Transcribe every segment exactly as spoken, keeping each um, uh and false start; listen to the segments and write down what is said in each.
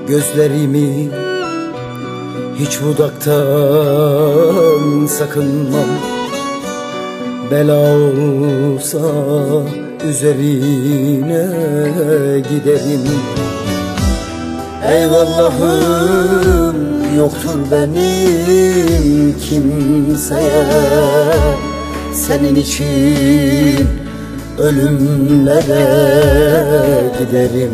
Gözlerimi hiç budaktan sakınmam. Bela olsa üzerine giderim. Eyvallahım yoktur benim kimseye, senin için ölümlere giderim.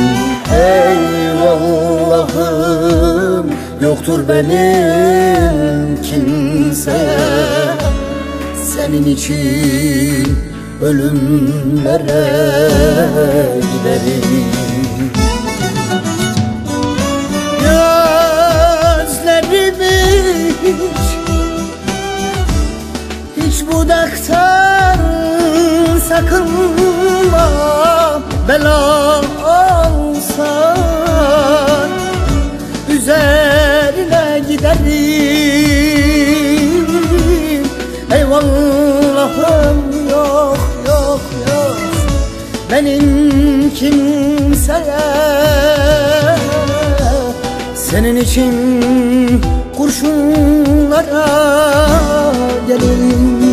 Eyvallahım yoktur benim kimseye, senin için ölümlere giderim. Gözlerimi hiç, hiç budaktan sakınma. Bela olsan üzerine giderim. Eyvallahım yok yok yok benim kimseye, senin için kurşunlara gelirim.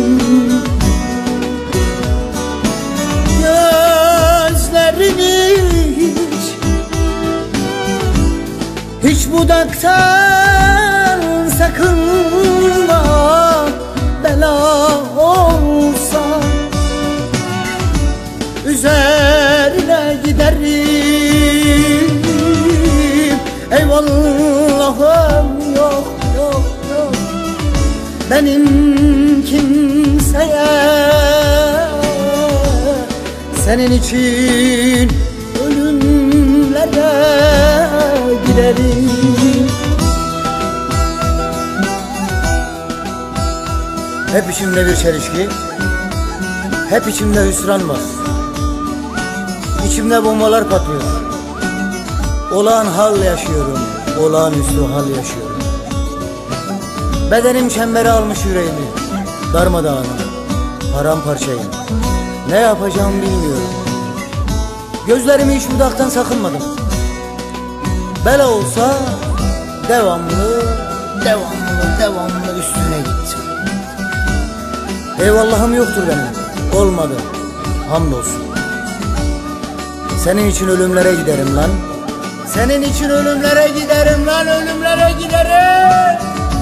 Gözlerini hiç, hiç budaktan sakınma. Bela olsa üzerine giderim. Eyvallahım yok yok yok benim kimseye, senin için ölümlere giderim. Hep içimde bir çelişki, hep içimde hüsran var. İçimde bombalar patlıyor. Olağan hal yaşıyorum, olağanüstü hal yaşıyorum. Bedenim çembere almış yüreğimi, darmadağınım, paramparçayım. Ne yapacağım bilmiyorum. Gözlerimi hiç budaktan sakınmadım. Bela olsa devamlı, devamlı, devamlı üstüne gittim. Eyvallahım yoktur benim, olmadı, hamdolsun. Senin için ölümlere giderim lan. Senin için ölümlere giderim lan, ölümlere giderim.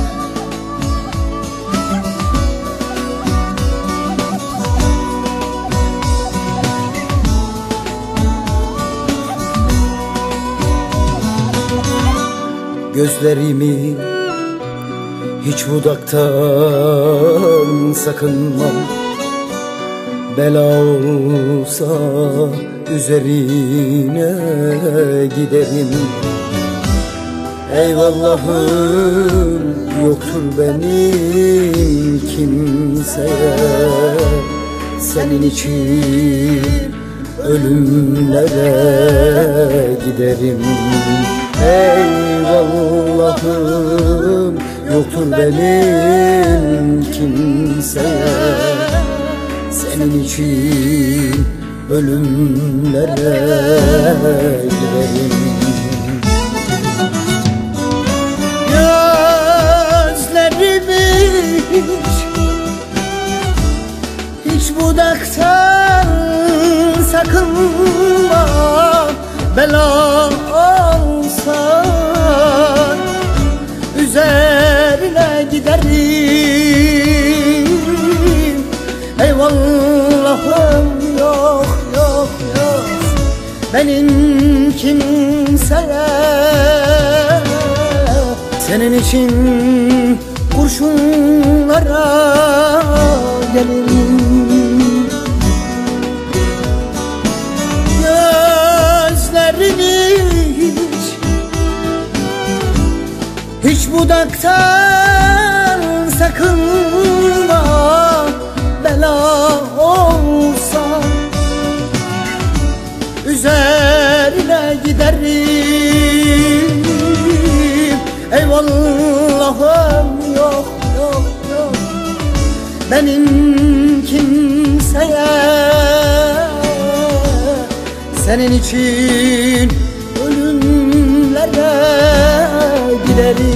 Gözlerimi hiç budaktan sakınmam. Bela olsa üzerine giderim. Eyvallahım yoktur benim kimseye, senin için ölümlere giderim. Eyvallahım yoktur benim kimseye, senin için ölümlere giderim. Gözlerimi hiç, hiç budaktan sakınma. Bela olsan üzerine giderim. Eyvallahım yok yok yok benim kimseye, senin için kurşunlara gelirim. Gözlerini hiç, hiç budaktan sakınma. Bela olsa üzerine giderim. Eyvallahım yok yok yok benim kimseye, senin için ölümlere giderim.